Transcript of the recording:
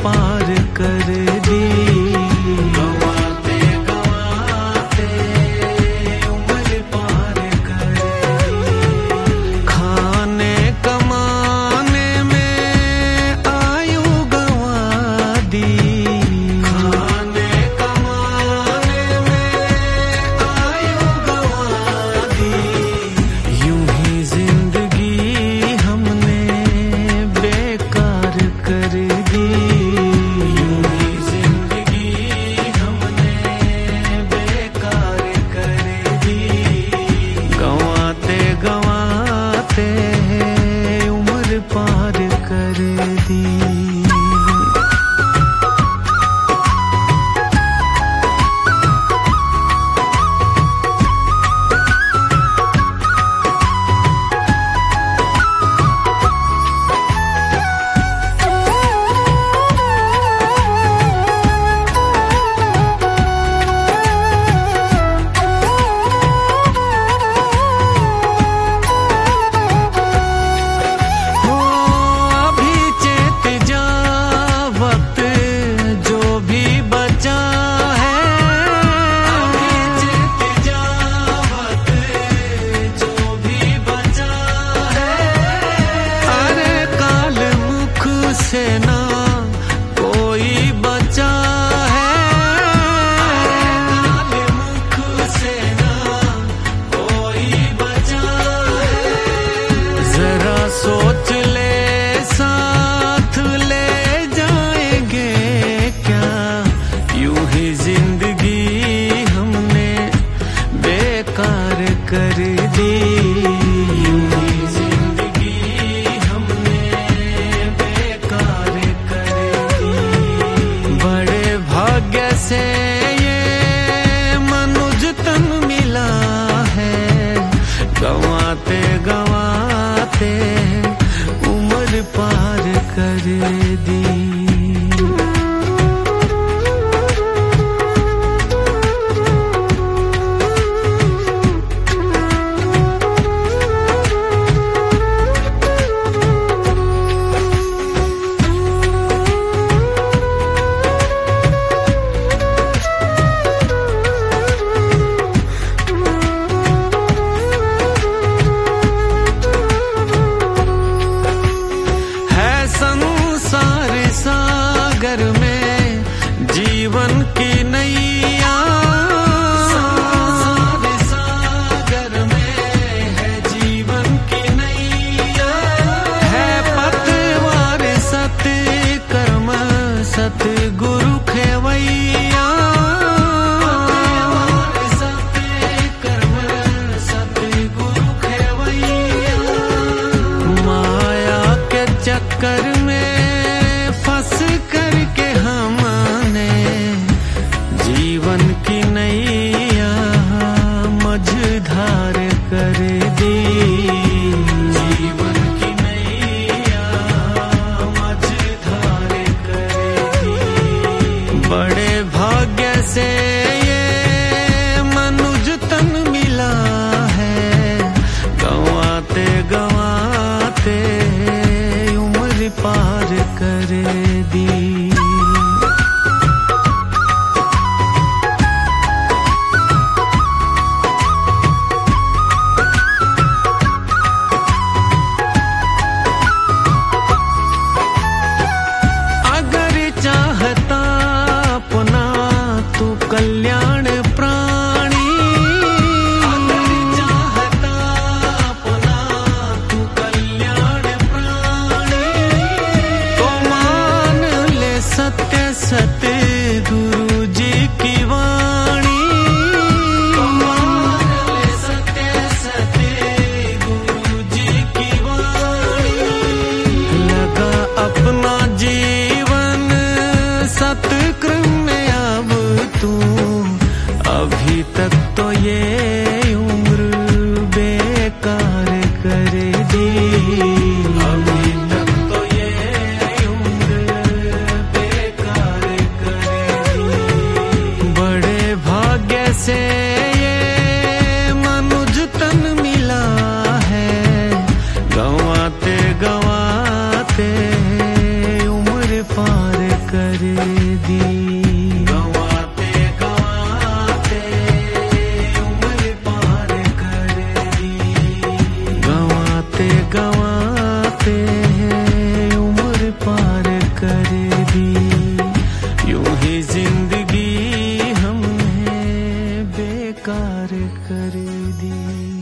पार कर दी। गंवाते गंवाते उम्र पार कर दी। खाने कमाने में आयु गंवा दी। खाने कमाने में आयु गंवा दी। यूं ही जिंदगी हमने बेकार कर दी। यूं ही जिंदगी हमने बेकार कर दी। गंवाते गंवाते उम्र पार कर दी। से ना कोई बचा है। काले मुख से ना कोई बचा है। जरा सोच ले साथ ले जाएंगे क्या। यूं ही जिंदगी हमने बेकार कर दी। यूं ही जिंदगी हमने से ये मनुज तन मिला है। गंवाते गंवाते उम्र पार कर दी। संसार सागर में जीवन की नैया। संसार सागर में है जीवन की नैया। है पतवार सत्य कर्म सतगुरु खेवैया। पतवार सत्य कर्म सतगुरु खेवैया। माया के चक्कर फंस करके हमने जीवन की नैया मझधार कर दी। जीवन की नैया मझधार कर दी। बड़े भाग्य से ये मनुज तन मिला है। गंवाते गंवाते उम्र पार कर दी। अगर चाहता अपना तू कल्याण प्राणी। अगर चाहता अपना तू कल्याण प्राणी। तो मान ले सत्य सत्य गुरु जी की वाणी। तो मान ले सत्य सत्य गुरु जी की वाणी। लगा अपना जीवन सत्क्रम में अब तू। अभी तक तो ये उम्र बेकार कर दी। अभी तक तो ये उम्र बेकार कर दी। गंवाते गंवाते उम्र पार कर दी। गंवाते गंवाते उम्र पार कर दी। यूं ही जिंदगी हमने बेकार कर दी।